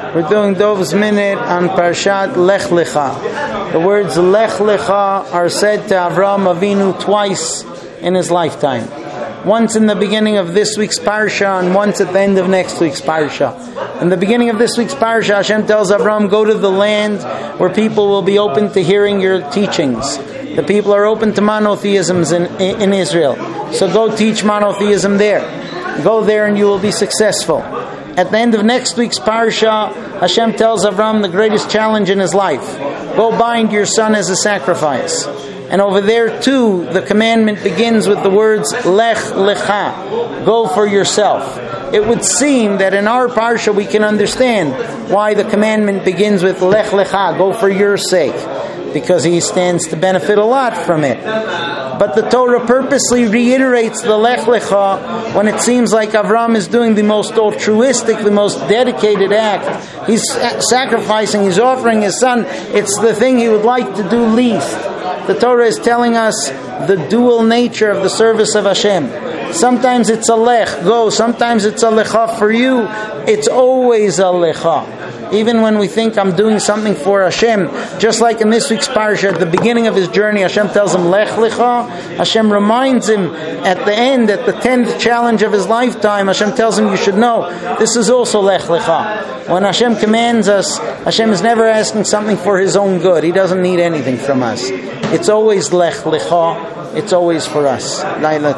We're doing Dov's Minute on Parshat Lech Lecha. The words Lech Lecha are said to Avraham Avinu twice in his lifetime. Once in the beginning of this week's Parsha and once at the end of next week's Parsha. In the beginning of this week's Parsha, Hashem tells Avraham, go to the land where people will be open to hearing your teachings. The people are open to monotheisms in Israel. So go teach monotheism there. Go there and you will be successful. At the end of next week's Parsha, Hashem tells Avraham the greatest challenge in his life. Go bind your son as a sacrifice. And over there too, the commandment begins with the words, Lech Lecha. Go for yourself. It would seem that in our Parsha we can understand why the commandment begins with Lech Lecha, go for your sake. Because he stands to benefit a lot from it. But the Torah purposely reiterates the Lech Lecha when it seems like Avram is doing the most altruistic, the most dedicated act. He's sacrificing, he's offering his son. It's the thing he would like to do least. The Torah is telling us the dual nature of the service of Hashem. Sometimes it's a Lech, go. Sometimes it's a Lecha for you. It's always a Lecha. Even when we think I'm doing something for Hashem, just like in this week's Parsha, at the beginning of his journey, Hashem tells him, Lech Lecha. Hashem reminds him at the end, at the 10th challenge of his lifetime, Hashem tells him, you should know, this is also Lech Lecha. When Hashem commands us, Hashem is never asking something for his own good. He doesn't need anything from us. It's always Lech Lecha. It's always for us. Laila